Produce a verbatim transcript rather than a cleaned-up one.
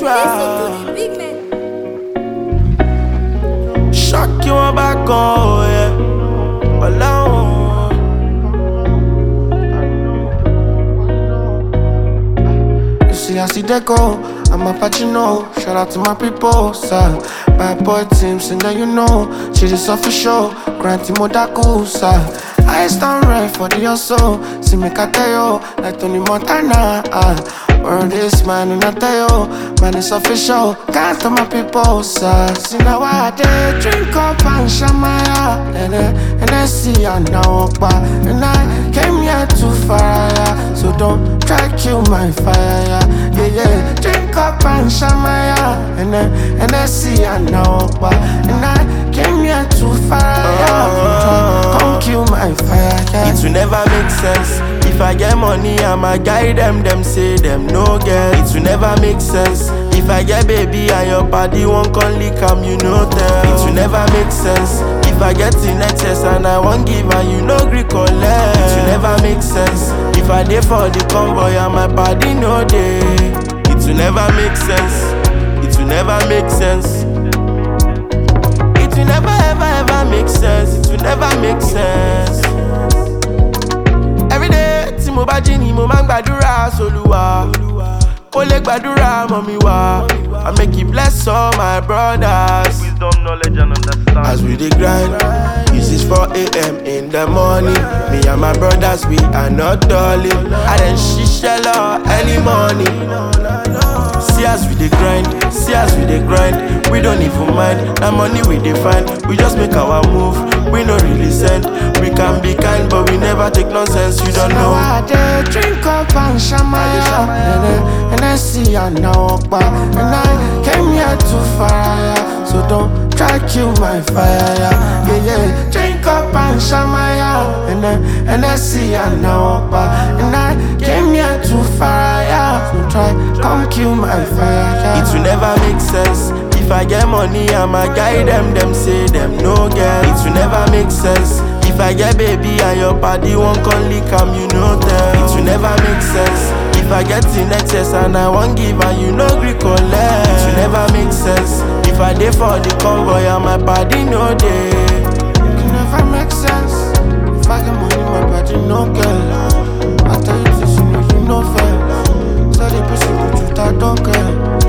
try. Listen to the big man. Shock you on back on, yeah. Alone. You see, I see that go. I'm a Pacino. Shout out to my people, sir. Bad boy teams, and then you know, shit is official. Granty Modaku, sir. I stand right for the hustle. See me Kateo, like Tony Montana. Uh. Word is man and I tell you, man it's official. Can't tell my people, sir. See now I dey drink up and shamaya, and then and I see I now walk and I came here to fire, so don't try kill my fire, yeah, yeah. Drink up and shamaya, and then and I see I now walk and I came here to fire, so come kill my fire, yeah. It will never make sense. If I get money, I'ma guide them, them say them no get. It will never make sense. If I get baby and your body won't come lick am, you know tell. It will never make sense. If I get in excess and I won't give and you no gree collect. It will never make sense. If I dey for the convoy and my body no dey. It will never make sense. It will never make sense. It will never ever ever make sense. It will never make sense. Every day, tí mo bá jí ni mo máa ń gbàdúrà s'Olúwa. Ó lè gbàdúrà mọ́ mi wá. I make it bless all my brothers. Wisdom, knowledge, and understanding. As we dey grind, it is four a m in the morning. Me and my brothers, we are not darling. I then ṣiṣẹ́ lọ early morning. See as we dey grind, see as we dey grind. We don't even mind, that money we dey find. We just make our move, we no really send. We can be kind, but we never take nonsense, you don't know. I dey drink up and shamaya, and then and I see I now walk back, and I came here to fire, so don't try kill my fire, yeah, yeah, yeah. Drink up and shamaya, and then and I see I now walk back, and I came here to fire, so try come kill my fire, yeah. It will never make sense. If I get money, I'ma guide them, them say them no get. It will never make sense. If I get baby and your body won't come lick am, you know tell. It will never make sense. If I get in excess and I won't give and you no gree collect. It will never make sense. If I dey for the convoy and my body no dey. It will never make sense. If I get money, my body no get. I tell you this, you know you no fair. Tell the person the truth, I don't care.